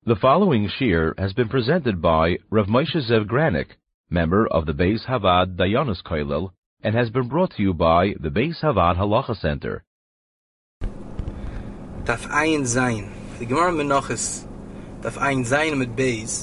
The following shir has been presented by Rav Moshe Zev Granik, member of the Beis Havad Dayanos Kollel, and has been brought to you by the Beis Havad Halacha Center. Daf Ayin Zayin. The Gemara Menachos, Daf Ayin Zayin mit Beis,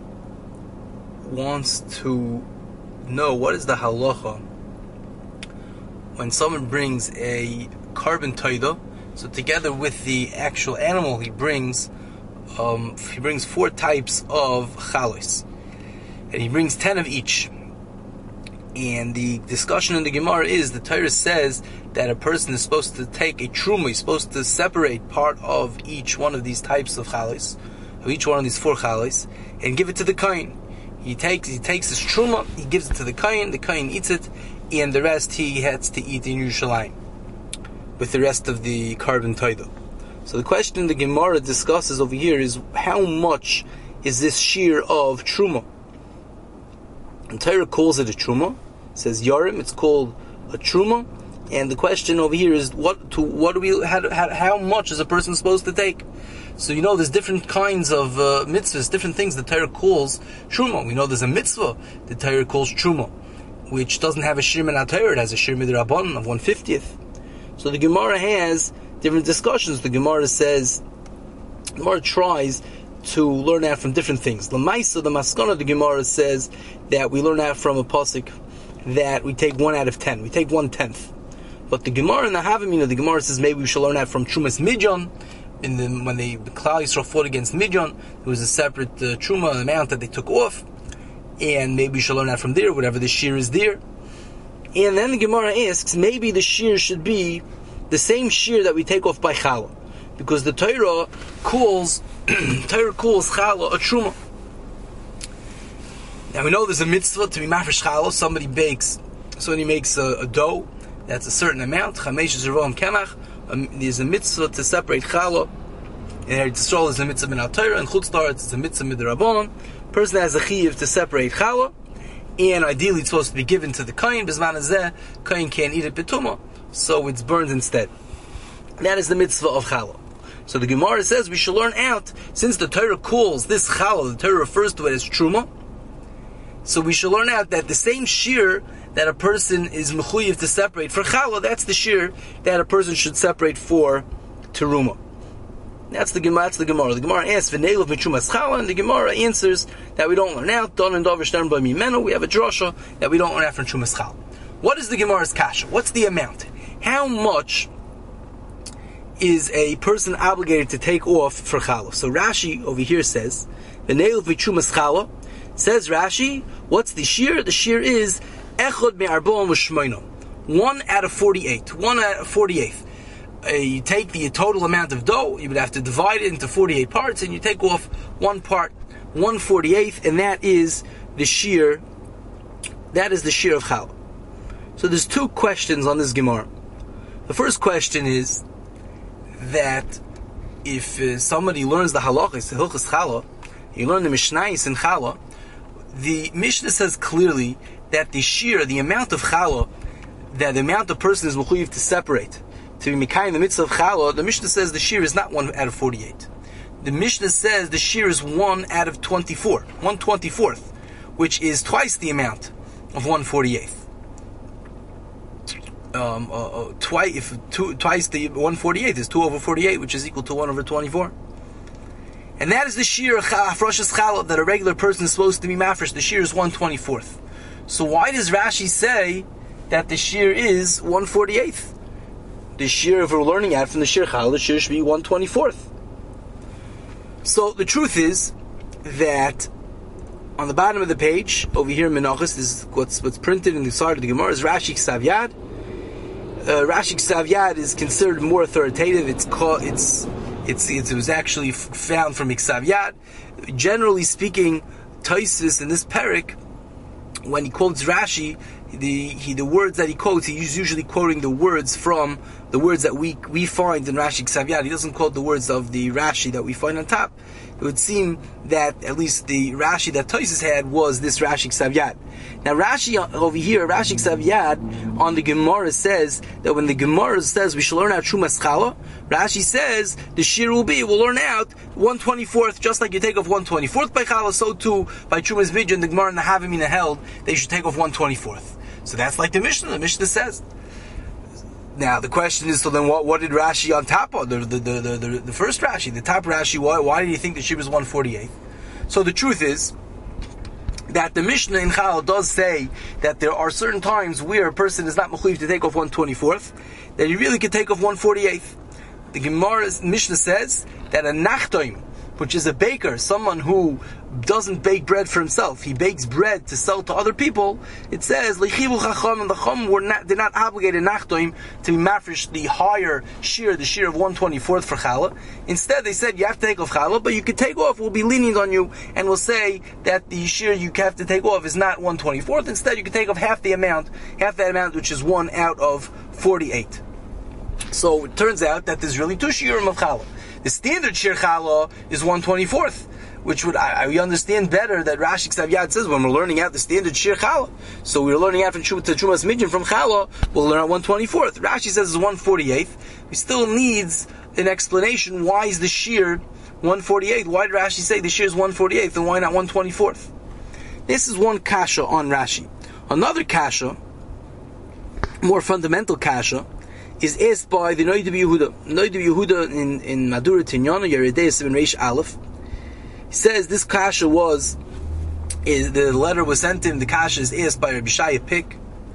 wants to know what is the halacha when someone brings a carbon toida. So together with the actual animal he brings 4 types of chalos, and he brings 10 of each. And the discussion in the Gemara is, the Torah says that a person is supposed to take a truma, he's supposed to separate part of each one of these types of chalos, of each one of these 4 chalos, and give it to the kohen. He takes his truma, he gives it to the kohen eats it, and the rest he has to eat in Yerushalayim with the rest of the carbon toida. So the question the Gemara discusses over here is, how much is this shear of truma? And Torah calls it a truma. It says yarim. It's called a truma. And the question over here is, how much is a person supposed to take? So there's different kinds of mitzvahs, different things the Torah calls truma. We know there's a mitzvah the Torah calls truma, which doesn't have a shir min HaTorah. It has a shir midrabanan of 1/50th. So the Gemara has different discussions. The Gemara tries to learn out from different things. L'maisa, the maskana, the Gemara says that we learn out from a pasuk that we take 1 out of 10. We take 1/10. But the Gemara in the Havamina, the Gemara says maybe we should learn out from Trumas Midyan. When the Klal Yisrael fought against Midyan, there was a separate truma amount that they took off, and maybe we should learn out from there, whatever the shear is there. And then the Gemara asks, maybe the shear should be the same shear that we take off by challah, because the Torah calls challah a truma. Now we know there's a mitzvah to be mafresh challah. Somebody makes a dough that's a certain amount. Chamesh zervahim kemach. There's a mitzvah to separate challah. In Eretz Yisrael is a mitzvah min HaTorah, and Chutz La'aretz is a mitzvah midrabanan. Person has a chiyuv to separate challah, and ideally it's supposed to be given to the kohen. B'zman hazeh, kohen can't eat it b'tumah, so it's burned instead. That is the mitzvah of challah. So the Gemara says we should learn out, since the Torah calls this challah, the Torah refers to it as truma, so we should learn out that the same shear that a person is mechuyev to separate for challah, that's the shear that a person should separate for teruma. That's the Gemara. The Gemara asks v'neilav mitrumas challah, and the Gemara answers that we don't learn out. Don and Dover Stern by Mimenu. We have a drasha that we don't learn out from trumas challah. What is the Gemara's kasha? What's the amount? How much is a person obligated to take off for challah? So Rashi over here says v'neilav mitrumas challah. Says Rashi, what's the shear? The shear is echad me'arba'am v'shmoina, 1 out of 48, 1 out of 48th. You take the total amount of dough, you would have to divide it into 48 parts, and you take off one part, 1/48th, and that is the shear. That is the shear of challah. So there's 2 questions on this Gemara. The first question is that if somebody learns the halachas, the hilchas challah, you learn the mishnayos in challah, the Mishnah says clearly that the shear, the amount of challah, that the amount the person is mechuyev to separate, to be mekayim the mitzvah of challah, the Mishnah says the shear is not 1 out of 48. The Mishnah says the shear is 1 out of 24, 1/24th, which is twice the amount of 1/48th. Twice the 1/48 is 2/48, which is equal to 1/24. And that is the shear of hafrashas challah that a regular person is supposed to be mafresh. The shear is 1/24th. So why does Rashi say that the shear is 1/48th? The shear, if we're learning out from the shear challah, the shear should be 1/24th. So the truth is that on the bottom of the page over here in Menachos, this is what's printed in the side of the Gemara, is Rashi Ksav Yad. Rashi Ksav Yad is considered more authoritative. It was actually found from Ksav Yad. Generally speaking, Tosfos in this parak, when he quotes Rashi, the words that he quotes, he's usually quoting the words from the words that we find in Rashi Ksav Yad. He doesn't quote the words of the Rashi that we find on top. it would seem that at least the Rashi that Tosfos had was this Rashi Ksav Yad. Now Rashi over here, Rashi Ksav Yad on the Gemara says that when the Gemara says we shall learn out Trumas Chala, Rashi says the shir will be, we'll learn out 1/24th, just like you take off 1/24th by Chala, so too by Trumas Midjan, the Gemara and the Havamina held they should take off 1/24th. So that's like the Mishnah. The Mishnah says. Now the question is, so then what did Rashi on top of the first Rashi, the top Rashi? Why did he think the shir was 1/48th? So the truth is that the Mishnah in Chal does say that there are certain times where a person is not mechuyev to take off 1/24th, that he really could take off 1/48th. The Gemara's Mishnah says that a nachtoim, which is a baker, someone who doesn't bake bread for himself, he bakes bread to sell to other people, it says, Lechivu Chacham, and the Chacham they're not obligated nachtoim to be mafresh the higher shir, the shir of 1/24th for Chala. Instead, they said you have to take off Chala, but you could take off, we'll be lenient on you, and we'll say that the shir you have to take off is not 1/24th, instead you can take off half that amount, which is 1 out of 48. So it turns out that there's really 2 shirim of Chala. The standard shir Chala is 1/24th, which would we understand better that Rashi Ksav Yad says when we're learning out the standard shir Chala. So we're learning out from Trumas Midjan from Chala, we'll learn out 1/24th. Rashi says it's 1/48th. We still needs an explanation. Why is the shir 1/48th? Why did Rashi say the shir is 1/48th and why not 1/24th? This is one kasha on Rashi. Another kasha, more fundamental kasha, is asked by the Noid of Yehuda. Noid of Yehuda in Madura Tinyana, Yeridei 7 Reish Aleph. He says this kasha the letter was sent to him, the kasha is asked by Rabbi Shaya Pick.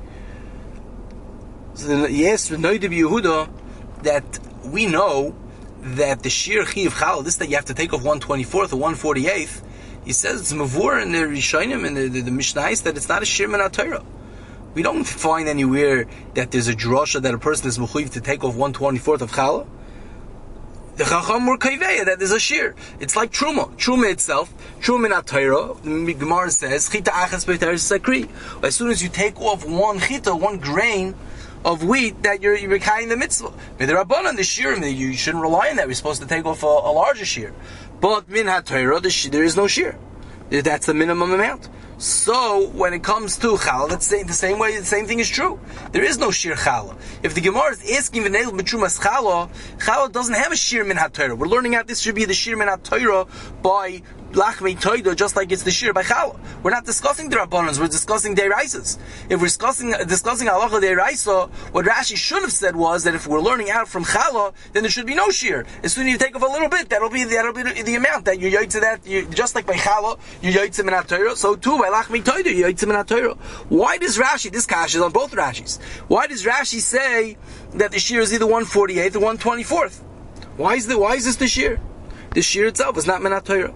So he asked Noid of Yehuda that we know that the shir chiv chal, this that you have to take off 1/24th or 1/48th, he says it's mavur in the Rishonim and the Mishnayos that it's not a shir min ha-Torah. We don't find anywhere that there's a drasha that a person is mechuyev to take off 1/24th of Chala. The Chacham were kaiveya that there's a shir. It's like Truma. Truma itself, Truma in ha-Torah, the Gemara says, Chita achas b'teres sakri. As soon as you take off one chita, one grain of wheat, that you're carrying the mitzvah. Midrabanan, the shir, you shouldn't rely on that. We're supposed to take off a larger shir. But min ha-Torah, there is no shir. That's the minimum amount. So when it comes to Chala, that's the same way. The same thing is true. There is no shir Chala. If the Gemara is asking v'neil b'trumas Chala, Chala doesn't have a shir min ha-Torah. We're learning out this should be the shir min ha-Torah by Lachmei Toida, just like it's the shir by Chala. We're not discussing the Rabbanans, we're discussing Deiraisas. If we're discussing Halacha Deiraisa, what Rashi should have said was that if we're learning out from Chala, then there should be no shir. As soon as you take off a little bit, that'll be the amount that you yoytze that, just like by Chala, you yoytze min ha-Torah, so too by Lachmei Toida, you yoytze min ha-Torah. Why does Rashi, this kash is on both Rashis, why does Rashi say that the shir is either 1/48th or 1/24th? Why is this the shir? The shir itself is not min ha-Torah.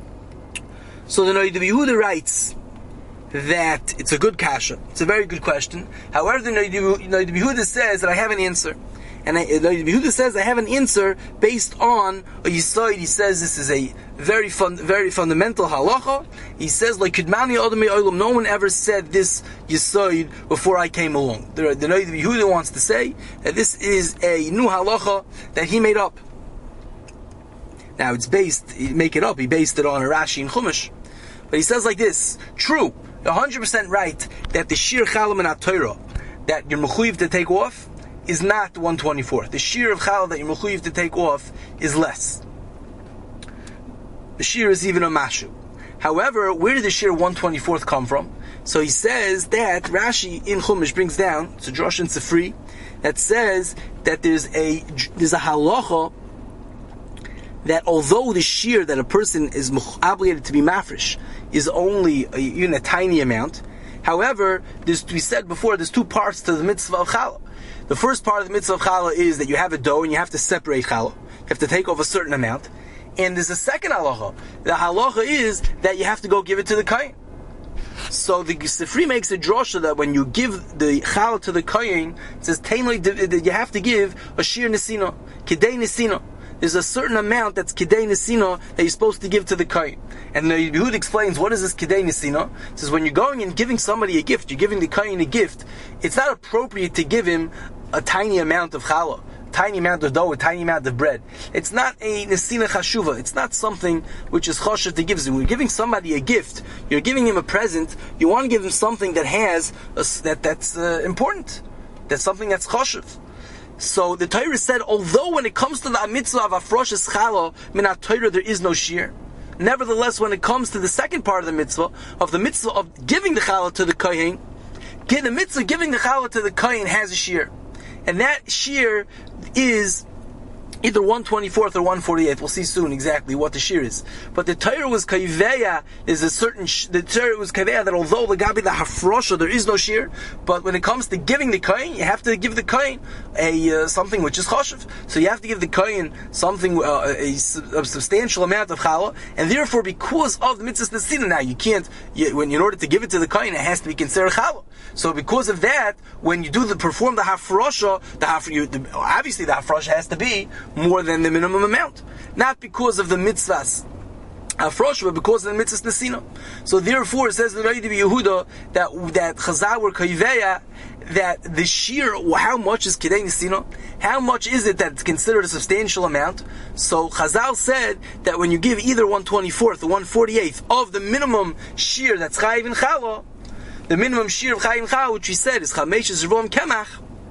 So the Noid of Yehuda writes that it's a good kasha. It's a very good question. However, the Noid of Yehuda says that I have an answer. And the Noid of Yehuda says I have an answer based on a yisoid. He says this is a very fundamental halacha. He says, like Kidmani Adamei Olam, no one ever said this yisoid before I came along. The Noid of Yehuda wants to say that this is a new halacha that he made up. Now he based it on a Rashi and Chumash. But he says like this, true, 100% right, that the shir Chala min ha-Torah, that you're mechuyev to take off, is not 1/24th. The shir of Chala that you're mechuyev to take off is less. The shir is even a mashu. However, where did the shir 1/24th come from? So he says that Rashi in Chumash brings down, it's a Drosh and Sefri, that says that there's a halacha that although the shir that a person is obligated to be mafresh is only even a tiny amount, however, we said before, there's 2 parts to the mitzvah of Chala. The first part of the mitzvah of Chala is that you have a dough and you have to separate Chala. You have to take off a certain amount. And there's a second halacha. The halacha is that you have to go give it to the kohen. So the Sifri makes a drosha that when you give the Chala to the kohen, it says that you have to give a shir nesina, kidei nesina. There's a certain amount that's Kidei Nesina that you're supposed to give to the Kohen. And the Yehud explains, what is this Kidei Nesina? It says, when you're going and giving somebody a gift, you're giving the Kohen a gift, it's not appropriate to give him a tiny amount of Challah, tiny amount of dough, a tiny amount of bread. It's not a nesina chashuva. It's not something which is choshev to give. When you're giving somebody a gift, you're giving him a present, you want to give him something that has, that's important. That's something that's choshev. So the Torah said, although when it comes to the mitzvah of afroshes challah, minat Torah there is no shear. Nevertheless, when it comes to the second part of the mitzvah of giving the challah to the kohen, the mitzvah giving the challah to the kohen has a shear. And that shear is either 1/24 or 1/48. We'll see soon exactly what the shear is. But the Torah was kaiveya, the Torah was kaiveya that although the gabi the hafrosha there is no shear, but when it comes to giving the kohen, you have to give the kohen something which is choshev. So you have to give the kohen something a substantial amount of challah, and therefore because of the mitzvah nesina, now you can't in order to give it to the kohen it has to be considered challah. So because of that, when you perform the hafrosha, obviously the hafrosha has to be more than the minimum amount. Not because of the mitzvahs hafrosha, but because of the mitzvahs nesina. So therefore, it says the Rabbi Yehuda that Chazal were kaiveya, that the shear, how much is kidei nesina? How much is it that it's considered a substantial amount? So Chazal said that when you give either 1/24 or 1/48 of the minimum shear that's chayiv in challah, the minimum shear of chayiv challah, which we said is chameshes zervom kemach.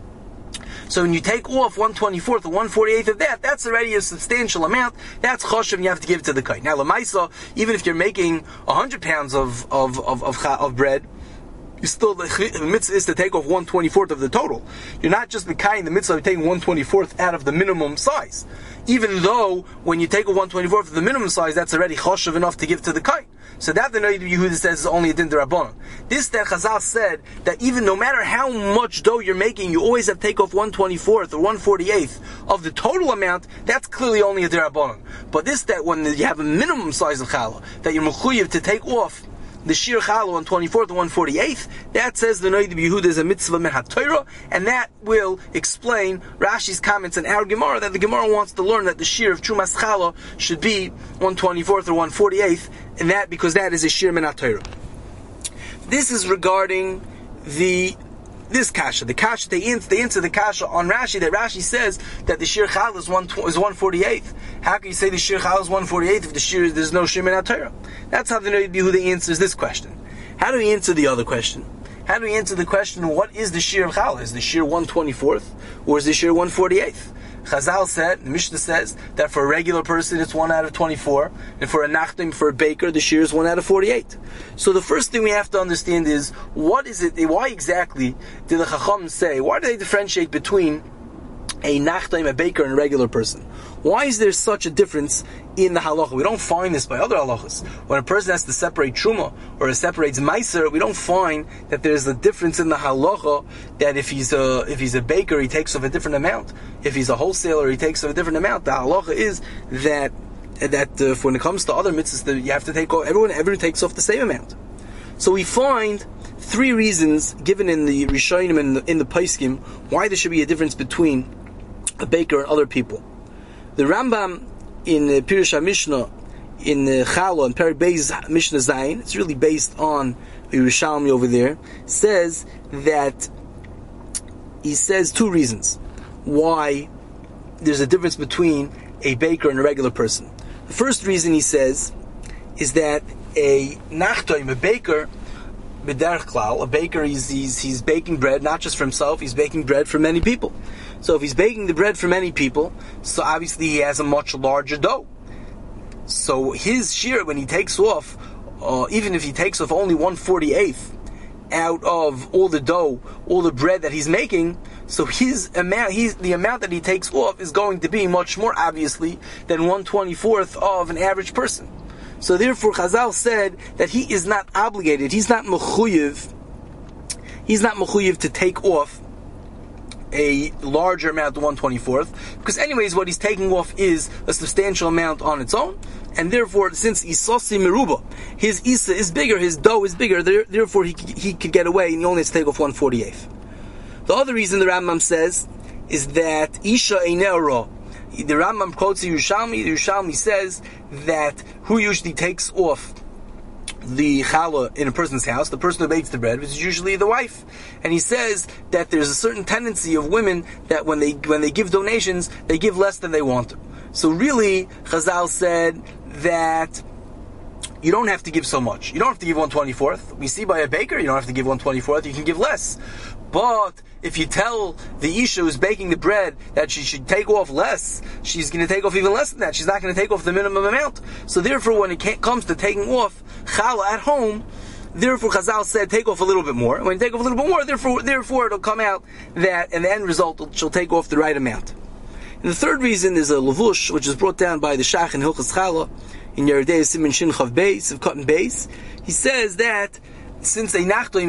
So when you take off 1/24 or 1/48 of that, that's already a substantial amount. That's choshev, and you have to give it to the kohen. Now, lemaisa, even if you're making 100 pounds of bread, you still, the mitzvah is to take off 1/24 of the total. You're not just mekayim the mitzvah of taking 1/24 out of the minimum size. Even though when you take a 1/24 of the minimum size, that's already choshev enough to give to the kohen. So that the Noid Yehuda says is only a din d'Rabbanan. This that Chazal said that even no matter how much dough you're making, you always have to take off 1/24 or 1/48 of the total amount. That's clearly only a d'Rabbanan. But this that when you have a minimum size of challah, that you're mechuyev to take off the sheer challah 1/24 to 1/48, that says the Noid Yehuda is a mitzvah min haTorah, and that will explain Rashi's comments in our Gemara that the Gemara wants to learn that the sheer of Trumas challah should be 1/24 or 1/48, and that because that is a sheer min haTorah. This is regarding this kasha. The kasha they answer the kasha on Rashi, that Rashi says that the sheer challah is 1/48. How can you say the sheer challah is 1/48 if there's no sheer min haTorah? That's how the Noid Yehuda answers this question. How do we answer the other question? How do we answer the question, what is the sheer of challah? Is the sheer 1/24 or is the sheer 1/48? Chazal said, the Mishnah says, that for a regular person it's 1 out of 24, and for a nachtim, for a baker, the shear is 1 out of 48. So the first thing we have to understand is, what is it, why exactly did the Chacham say, why do they differentiate between a nachtim, a baker, and a regular person? Why is there such a difference in the halacha? We don't find this by other halachas. When a person has to separate truma or separates meiser, we don't find that there's a difference in the halacha that if he's a baker, he takes off a different amount. If he's a wholesaler, he takes off a different amount. The halacha is that when it comes to other mitzvahs, you have to take off, everyone takes off the same amount. So we find 3 reasons given in the Rishonim and in the Paiskim why there should be a difference between a baker and other people. The Rambam in Pirush HaMishnah in Challah and Perek Beis Mishnah Zayin, it's really based on Yerushalmi over there, says 2 reasons why there's a difference between a baker and a regular person. The first reason he says is that a nachtoim, a baker, b'derech klal, a baker, he's baking bread not just for himself, he's baking bread for many people. So if he's baking the bread for many people, so obviously he has a much larger dough. So his shear, when he takes off, even if he takes off only 1/48 out of all the dough, all the bread that he's making, so the amount that he takes off is going to be much more obviously than 1/24 of an average person. So therefore Chazal said that he is not obligated, he's not mechuyev to take off a larger amount than 1/24, because anyways what he's taking off is a substantial amount on its own, and therefore since Isasi Meruba, his Isa is bigger, his dough is bigger, therefore he could get away and he only has to take off 1/48. The other reason the Rambam says is that Isha Eine'ara. The Rambam quotes the Yerushalmi says that who usually takes off the challah in a person's house, the person who bakes the bread is usually the wife. And he says that there's a certain tendency of women that when they give donations, they give less than they want to. So really, Chazal said that you don't have to give so much. You don't have to give 1/24th. We see by a baker, you don't have to give 1/24th. You can give less. But if you tell the Isha who's baking the bread that she should take off less, she's going to take off even less than that. She's not going to take off the minimum amount. So therefore, when it comes to taking off challah at home, therefore Chazal said take off a little bit more. When you take off a little bit more, therefore it'll come out that, in the end result, she'll take off the right amount. And the third reason is a levush, which is brought down by the Shach in Hilchas Challah, in Yeridei Siman Shin Chav Beis, of Cotton Beis. He says that since a nachtoim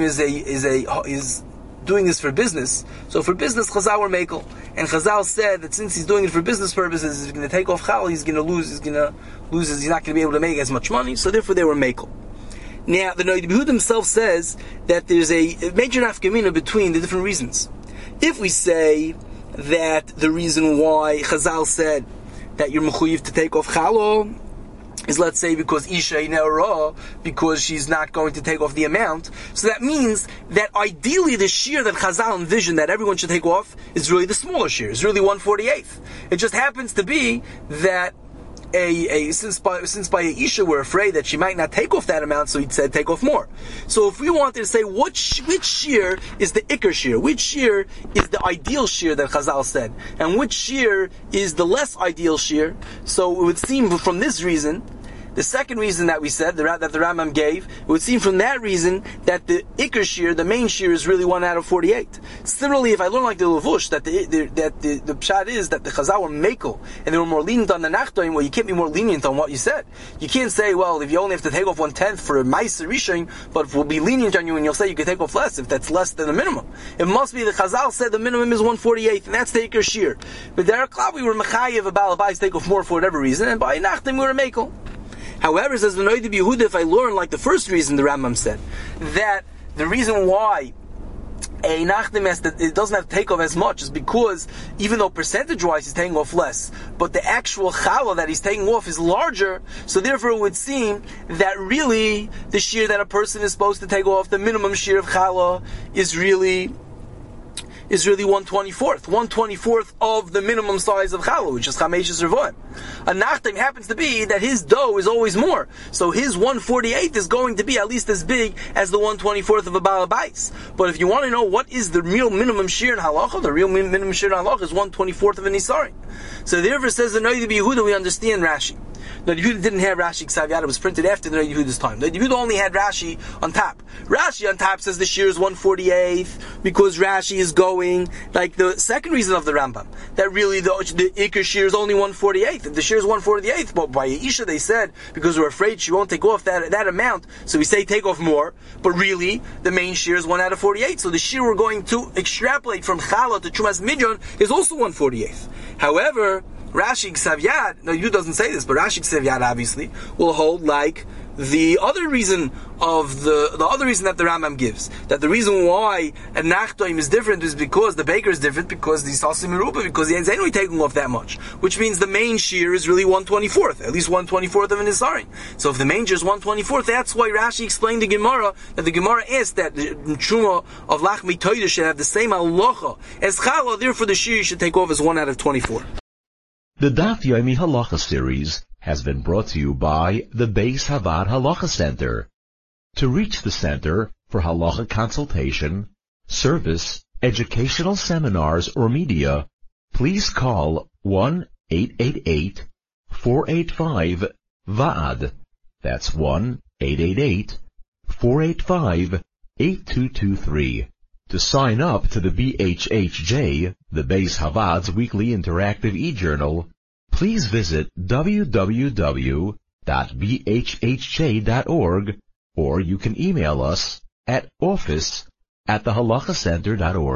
is doing this for business, so for business Chazal were mekel, and Chazal said that since he's doing it for business purposes, he's going to take off challah, he's going to lose, he's not going to be able to make as much money, so therefore they were mekel. Now the Noid B'Yehuda himself says that there's a major nafkamina between the different reasons. If we say that the reason why Chazal said that you're mechuyev to take off challah is, let's say, because Isha Inera, because she's not going to take off the amount. So that means that ideally the shear that Chazal envisioned that everyone should take off is really the smaller shear. It's really 1/48th. It just happens to be that since by Isha we're afraid that she might not take off that amount, so he said take off more. So if we wanted to say which shear is the Iker shear, which shear is the ideal shear that Chazal said, and which shear is the less ideal shear, so it would seem from this reason, the second reason that we said, that the Rambam gave, it would seem from that reason that the Iker shear, the main shear, is really 1/48. Similarly, if I learn like the Levush, that the pshat is that the Chazal were mekel, and they were more lenient on the Nachtoim, well, you can't be more lenient on what you said. You can't say, well, if you only have to take off 1/10 for a Ma'aser Rishon, but we'll be lenient on you and you'll say you can take off less if that's less than the minimum. It must be the Chazal said the minimum is 1/48, and that's the Iker shear. But Derek Klab, we were mechayev about Abayis take off more for whatever reason, and by Nachtoim we were mekel. However, says the Noid B'Yehuda, if I learn like the first reason the Rambam said, that the reason why a nachdim it doesn't have to take off as much is because even though percentage-wise he's taking off less, but the actual challah that he's taking off is larger, so therefore it would seem that really the shear that a person is supposed to take off, the minimum shear of challah, is really 1/24th of the minimum size of challah, which is chameshes revoim. A nachtim happens to be that his dough is always more, so his 1/48th is going to be at least as big as the 1/24th of a Baal Bais. But if you want to know what is the real minimum shear in halacha, the real minimum shear in halacha is 1/24th of an Isarim. So therefore says the Noid B'Yehuda, we understand Rashi. Noid B'Yehuda didn't have Rashi Ksav Yad, it was printed after the Noid B'Yehuda's time. Noid B'Yehuda only had Rashi on top. Rashi on top says the shear is 1/48th, because Rashi is going, like the second reason of the Rambam, that really the Iker shear is only 1/48th. If the shear is 1/48th, but by Isha they said, because we're afraid she won't take off that amount, so we say take off more, but really, the main shear is 1/48, so the shear we're going to extrapolate from Challah to Chumas Midyon is also 1/48th. However, Rashi Ksav Yad, no, you doesn't say this, but Rashi Ksav Yad obviously will hold like the other reason of the other reason that the Rambam gives, that the reason why a nachtoim is different is because the baker is different, because the sasim meruba, because he ends anyway taking off that much, which means the main shear is really 1/24th, at least 1/24th of an isarin. So if the main shear is 1/24th, that's why Rashi explained the Gemara, that the Gemara asked that the truma of lachmi toida should have the same halacha as challah, therefore the shear should take off as 1/24. The Daf Yomi Halacha series has been brought to you by the Beis Havad Halacha Center. To reach the center for halacha consultation, service, educational seminars, or media, please call 1-888-485-VAAD. That's 1-888-485-8223. To sign up to the BHHJ, the Beis Havad's weekly interactive e-journal, please visit www.bhhj.org, or you can email us at office@thehalachacenter.org.